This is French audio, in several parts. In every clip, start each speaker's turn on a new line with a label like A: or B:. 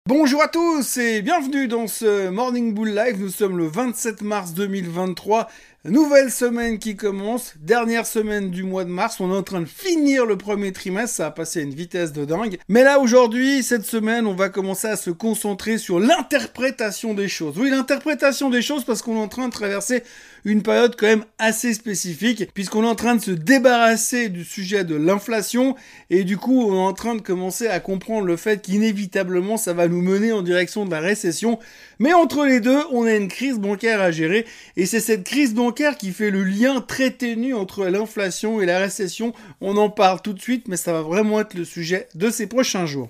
A: Bonjour à tous et bienvenue dans ce Morning Bull Live. Nous sommes le 27 mars 2023. Nouvelle semaine qui commence, dernière semaine du mois de mars, on est en train de finir le premier trimestre, ça a passé à une vitesse de dingue. Mais là aujourd'hui, cette semaine, on va commencer à se concentrer sur l'interprétation des choses. Oui, l'interprétation des choses parce qu'on est en train de traverser une période quand même assez spécifique, puisqu'on est en train de se débarrasser du sujet de l'inflation, et du coup on est en train de commencer à comprendre le fait qu'inévitablement ça va nous mener en direction de la récession. Mais entre les deux, on a une crise bancaire à gérer, et c'est cette crise bancaire qui fait le lien très ténu entre l'inflation et la récession. On en parle tout de suite, mais ça va vraiment être le sujet de ces prochains jours.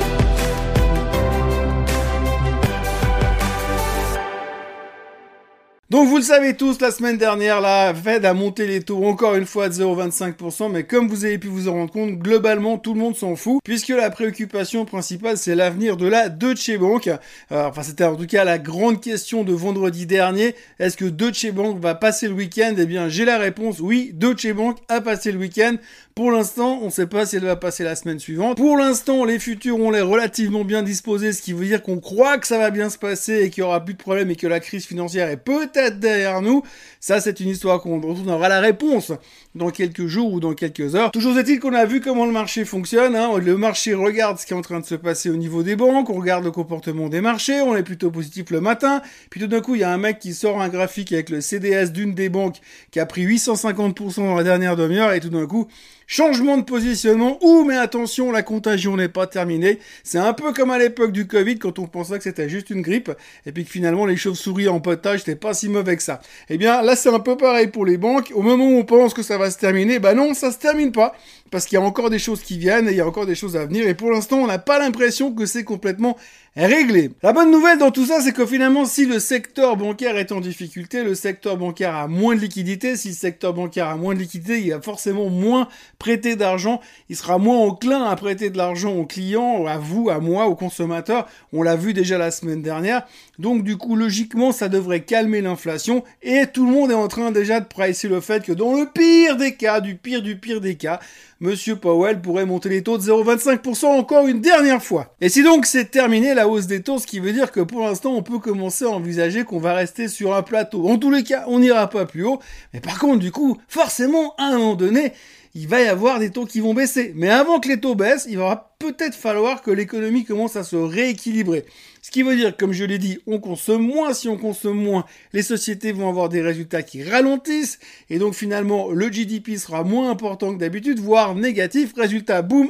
A: Donc vous le savez tous, la semaine dernière, la Fed a monté les taux encore une fois de 0,25%, mais comme vous avez pu vous en rendre compte, globalement tout le monde s'en fout, puisque la préoccupation principale c'est l'avenir de la Deutsche Bank. C'était en tout cas la grande question de vendredi dernier. Est-ce que Deutsche Bank va passer le week-end? Eh bien j'ai la réponse, oui, Deutsche Bank a passé le week-end. Pour l'instant, on ne sait pas si elle va passer la semaine suivante. Pour l'instant, les futurs ont l'air relativement bien disposés, ce qui veut dire qu'on croit que ça va bien se passer et qu'il n'y aura plus de problème et que la crise financière est peut-être derrière nous. Ça, c'est une histoire dont on aura la réponse dans quelques jours ou dans quelques heures. Toujours est-il qu'on a vu comment le marché fonctionne. Le marché regarde ce qui est en train de se passer au niveau des banques, on regarde le comportement des marchés, on est plutôt positif le matin. Puis tout d'un coup, il y a un mec qui sort un graphique avec le CDS d'une des banques qui a pris 850% dans la dernière demi-heure et tout d'un coup, changement de positionnement. Mais attention, la contagion n'est pas terminée. C'est un peu comme à l'époque du Covid quand on pensait que c'était juste une grippe et puis que finalement les chauves-souris en potage c'était pas si mauvais que ça. Eh bien là c'est un peu pareil pour les banques. Au moment où on pense que ça va se terminer, non, ça se termine pas parce qu'il y a encore des choses qui viennent et il y a encore des choses à venir et pour l'instant on n'a pas l'impression que c'est complètement réglé. La bonne nouvelle dans tout ça, c'est que finalement, si le secteur bancaire est en difficulté, le secteur bancaire a moins de liquidité. Si le secteur bancaire a moins de liquidité, il va forcément moins prêter d'argent. Il sera moins enclin à prêter de l'argent aux clients, à vous, à moi, aux consommateurs. On l'a vu déjà la semaine dernière. Donc du coup, logiquement, ça devrait calmer l'inflation. Et tout le monde est en train déjà de pricer le fait que dans le pire des cas, du pire des cas, Monsieur Powell pourrait monter les taux de 0,25% encore une dernière fois. Et si donc c'est terminé la hausse des taux, ce qui veut dire que pour l'instant on peut commencer à envisager qu'on va rester sur un plateau. En tous les cas, on n'ira pas plus haut. Mais par contre, du coup, forcément, à un moment donné, il va y avoir des taux qui vont baisser. Mais avant que les taux baissent, il va peut-être falloir que l'économie commence à se rééquilibrer. Ce qui veut dire, comme je l'ai dit, on consomme moins. Si on consomme moins, les sociétés vont avoir des résultats qui ralentissent. Et donc finalement, le GDP sera moins important que d'habitude, voire négatif. Résultat, boum,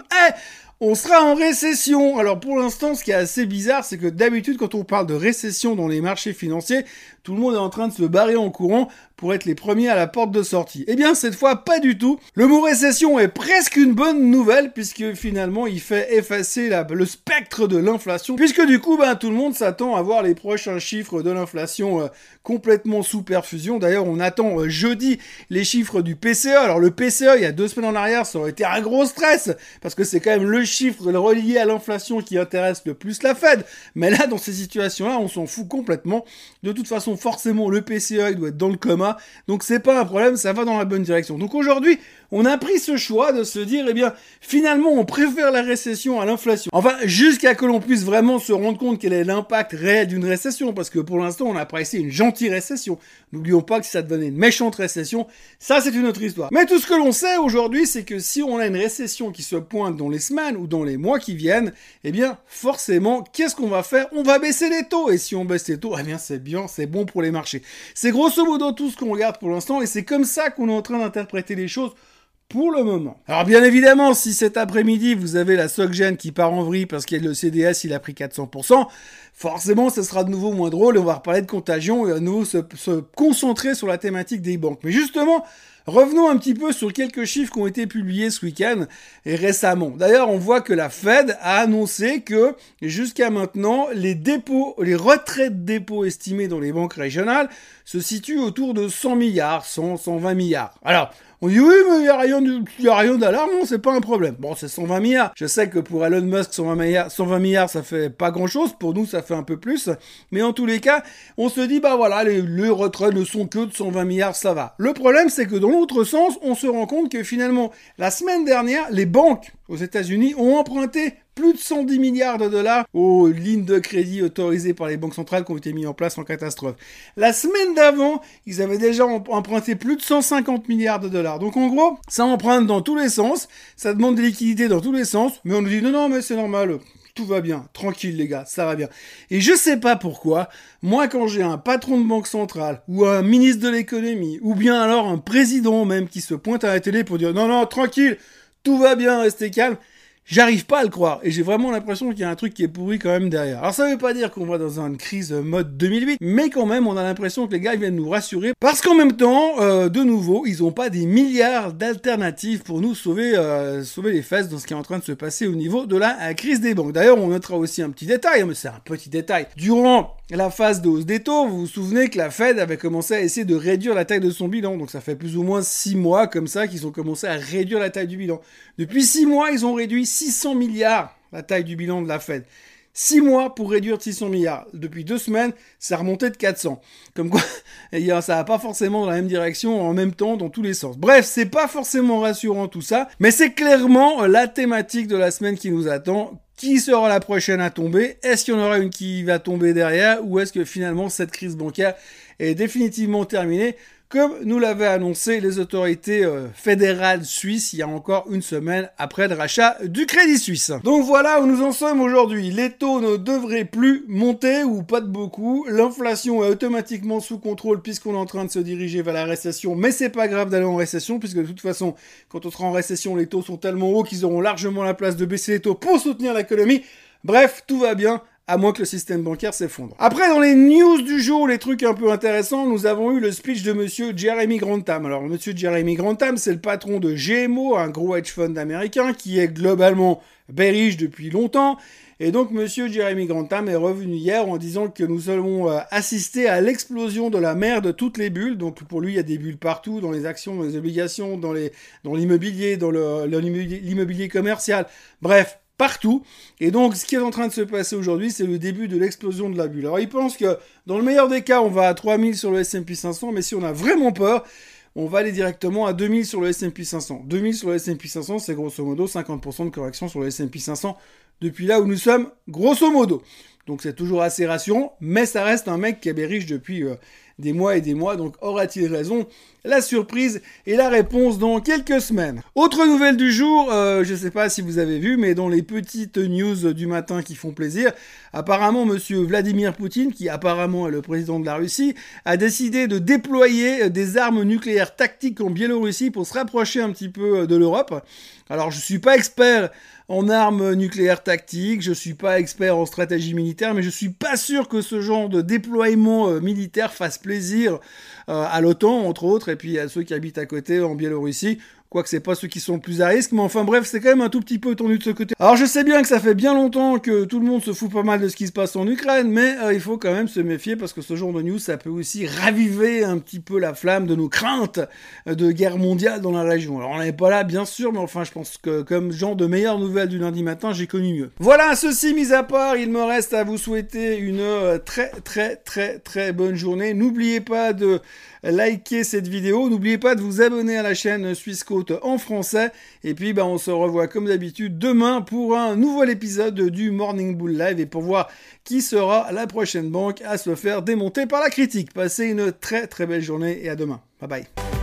A: on sera en récession. Alors pour l'instant, ce qui est assez bizarre, c'est que d'habitude, quand on parle de récession dans les marchés financiers, tout le monde est en train de se barrer en courant pour être les premiers à la porte de sortie. Eh bien, cette fois, pas du tout. Le mot récession est presque une bonne nouvelle, puisque finalement, il fait effacer le spectre de l'inflation, puisque du coup, tout le monde s'attend à voir les prochains chiffres de l'inflation complètement sous perfusion. D'ailleurs, on attend jeudi les chiffres du PCE. Alors, le PCE, il y a 2 semaines en arrière, ça aurait été un gros stress, parce que c'est quand même le chiffre relié à l'inflation qui intéresse le plus la Fed. Mais là, dans ces situations-là, on s'en fout complètement. De toute façon, forcément, le PCE, il doit être dans le coma. Donc, c'est pas un problème, ça va dans la bonne direction. Donc, aujourd'hui, on a pris ce choix de se dire, finalement, on préfère la récession à l'inflation. Enfin, jusqu'à que l'on puisse vraiment se rendre compte quel est l'impact réel d'une récession, parce que pour l'instant, on a pressé une gentille récession. N'oublions pas que si ça devenait une méchante récession, ça, c'est une autre histoire. Mais tout ce que l'on sait aujourd'hui, c'est que si on a une récession qui se pointe dans les semaines ou dans les mois qui viennent, forcément, qu'est-ce qu'on va faire? On va baisser les taux. Et si on baisse les taux, c'est bien, c'est bon pour les marchés. C'est grosso modo tout ce qu'on regarde pour l'instant, et c'est comme ça qu'on est en train d'interpréter les choses pour le moment. Alors bien évidemment, si cet après-midi vous avez la SocGen qui part en vrille parce que le CDS il a pris 400%, forcément ce sera de nouveau moins drôle et on va reparler de contagion et à nouveau se concentrer sur la thématique des banques. Mais justement, revenons un petit peu sur quelques chiffres qui ont été publiés ce week-end et récemment. D'ailleurs, on voit que la Fed a annoncé que jusqu'à maintenant, les retraits de dépôts estimés dans les banques régionales se situent autour de 100 milliards, 120 milliards. Alors, on dit oui, mais il y a rien d'alarmant, c'est pas un problème. Bon, c'est 120 milliards. Je sais que pour Elon Musk, 120 milliards, ça fait pas grand chose. Pour nous, ça fait un peu plus. Mais en tous les cas, on se dit, les retraits ne sont que de 120 milliards, ça va. Le problème, c'est que dans l'autre sens, on se rend compte que finalement, la semaine dernière, les banques aux États-Unis ont emprunté plus de 110 milliards de dollars aux lignes de crédit autorisées par les banques centrales qui ont été mises en place en catastrophe. La semaine d'avant, ils avaient déjà emprunté plus de 150 milliards de dollars. Donc en gros, ça emprunte dans tous les sens, ça demande des liquidités dans tous les sens, mais on nous dit non, mais c'est normal. Tout va bien, tranquille les gars, ça va bien. Et je sais pas pourquoi, moi quand j'ai un patron de banque centrale, ou un ministre de l'économie, ou bien alors un président même qui se pointe à la télé pour dire non, tranquille, tout va bien, restez calme, j'arrive pas à le croire. Et j'ai vraiment l'impression qu'il y a un truc qui est pourri quand même derrière. Alors ça veut pas dire qu'on va dans une crise mode 2008, mais quand même on a l'impression que les gars ils viennent nous rassurer. Parce qu'en même temps, de nouveau, ils ont pas des milliards d'alternatives pour nous sauver les fesses dans ce qui est en train de se passer au niveau de la crise des banques. D'ailleurs, on notera aussi un petit détail, mais c'est un petit détail. Durant la phase de hausse des taux, vous vous souvenez que la Fed avait commencé à essayer de réduire la taille de son bilan. Donc ça fait plus ou moins 6 mois comme ça qu'ils ont commencé à réduire la taille du bilan. Depuis 6 mois, ils ont réduit 600 milliards la taille du bilan de la Fed. 6 mois pour réduire 600 milliards. Depuis 2 semaines, ça a remonté de 400. Comme quoi, ça va pas forcément dans la même direction en même temps dans tous les sens. Bref, c'est pas forcément rassurant tout ça, mais c'est clairement la thématique de la semaine qui nous attend. Qui sera la prochaine à tomber? Est-ce qu'il y en aura une qui va tomber derrière? Ou est-ce que finalement cette crise bancaire est définitivement terminée? Comme nous l'avaient annoncé les autorités fédérales suisses il y a encore une semaine après le rachat du Crédit Suisse. Donc voilà où nous en sommes aujourd'hui. Les taux ne devraient plus monter ou pas de beaucoup. L'inflation est automatiquement sous contrôle puisqu'on est en train de se diriger vers la récession. Mais c'est pas grave d'aller en récession puisque de toute façon, quand on sera en récession, les taux sont tellement hauts qu'ils auront largement la place de baisser les taux pour soutenir l'économie. Bref, tout va bien. À moins que le système bancaire s'effondre. Après, dans les news du jour, les trucs un peu intéressants, nous avons eu le speech de monsieur Jeremy Grantham. Alors, monsieur Jeremy Grantham, c'est le patron de GMO, un gros hedge fund américain qui est globalement bearish depuis longtemps. Et donc, monsieur Jeremy Grantham est revenu hier en disant que nous allons assister à l'explosion de la mer de toutes les bulles. Donc, pour lui, il y a des bulles partout, dans les actions, dans les obligations, dans l'immobilier, dans l'immobilier commercial. Bref, partout. Et donc, ce qui est en train de se passer aujourd'hui, c'est le début de l'explosion de la bulle. Alors, il pense que, dans le meilleur des cas, on va à 3000 sur le S&P 500, mais si on a vraiment peur, on va aller directement à 2000 sur le S&P 500. 2000 sur le S&P 500, c'est grosso modo 50% de correction sur le S&P 500 depuis là où nous sommes, grosso modo. Donc, c'est toujours assez rassurant, mais ça reste un mec qui est bearish depuis des mois et des mois, donc aura-t-il raison? La surprise et la réponse dans quelques semaines. Autre nouvelle du jour, je sais pas si vous avez vu, mais dans les petites news du matin qui font plaisir, apparemment monsieur Vladimir Poutine, qui apparemment est le président de la Russie, a décidé de déployer des armes nucléaires tactiques en Biélorussie pour se rapprocher un petit peu de l'Europe. Alors je suis pas expert en armes nucléaires tactiques, je suis pas expert en stratégie militaire, mais je suis pas sûr que ce genre de déploiement militaire fasse plaisir à l'OTAN, entre autres, et puis à ceux qui habitent à côté en Biélorussie. Quoique c'est pas ceux qui sont le plus à risque, mais enfin bref, c'est quand même un tout petit peu tendu de ce côté. Alors je sais bien que ça fait bien longtemps que tout le monde se fout pas mal de ce qui se passe en Ukraine, mais il faut quand même se méfier parce que ce genre de news, ça peut aussi raviver un petit peu la flamme de nos craintes de guerre mondiale dans la région. Alors on n'est pas là, bien sûr, mais enfin je pense que comme genre de meilleures nouvelles du lundi matin, j'ai connu mieux. Voilà, ceci mis à part, il me reste à vous souhaiter une très bonne journée. N'oubliez pas de liker cette vidéo, n'oubliez pas de vous abonner à la chaîne Suisse Côte en français, et puis on se revoit comme d'habitude demain pour un nouvel épisode du Morning Bull Live et pour voir qui sera la prochaine banque à se faire démonter par la critique. Passez une très belle journée et à demain. Bye bye.